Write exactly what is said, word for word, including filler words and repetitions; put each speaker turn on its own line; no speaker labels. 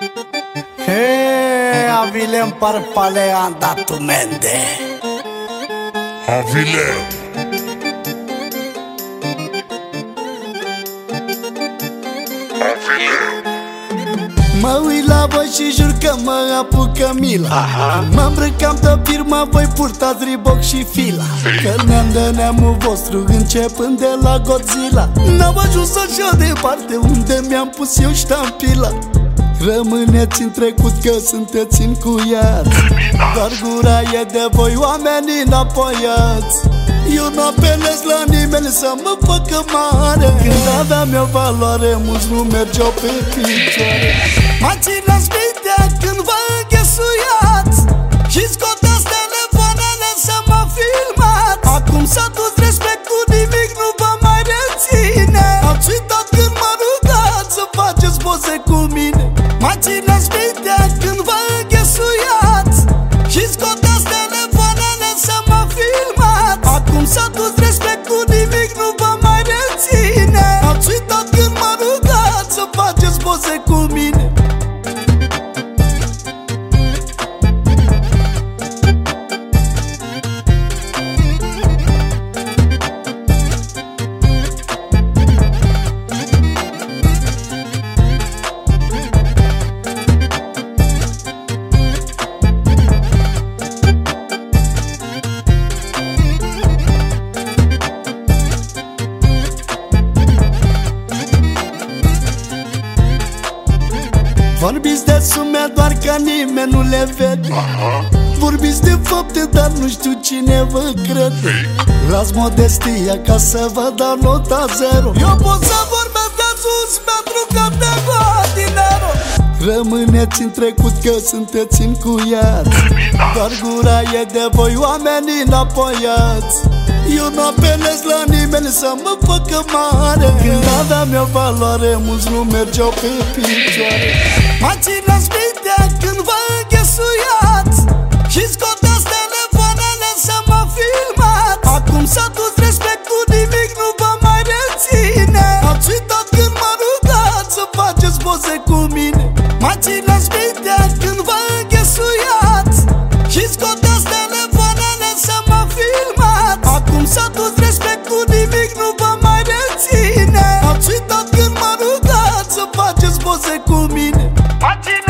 Hey, avile par pale andato mende.
Avile. Avile.
Mă uit la voi și jur că mă apucă mila. Mă îmbrăcam de firma, voi purtați Reebok și Fila. Că ne-am de neamul vostru începând de la Godzilla. N-am ajuns așa departe unde mi-am pus eu ștampila. Rămâneți în trecut că sunteți încuiați. Doar gura e de voi, oamenii înapoiați. Eu n-apelez la nimeni să mă facă mare. Când aveam eu valoare, mulți nu mergeau pe picioare. Mă țineți mintea când vă înghesuiați și scoteați telefoanele să mă filmați. Acum s-a dus respectul, nimic nu vă mai reține. Ați uitat când mă rugați să faceți poze cu mine. Mă țineți mintea când vă înghesuiați și scoteați telefoanele să mă filmați. Acum s-a dus respectul, nimic nu vă mai reține. Ați uitat când mă rugați să faceți poze cu mine. Vorbiți de sume doar că nimeni nu le vede. Vorbiți de fapte, dar nu știu cine vă crede. Las modestia ca să vă dau nota zero. Eu pot să vorbesc de sus pentru că te văd dinero. Rămâneți în trecut că sunteți încuiați. Doar gura e de voi, oamenii înapoiați. Eu n-apelez la nimeni să mă facă mare. Când aveam eu valoare, mulți nu mergeau pe picioare. Mă țineți mintea când vă înghesuiați și scoteați telefoanele să mă filmați. Acum s-a dus respectul, nimic nu vă mai reține. Ați uitat când mă rugați să faceți poze cu mine. Mă țineți mintea când vă înghesuiați și scoteați telefoanele să mă filmați. Acum s-a dus respectul, nimic nu vă mai reține. Ați uitat când mă rugați să faceți poze cu mine.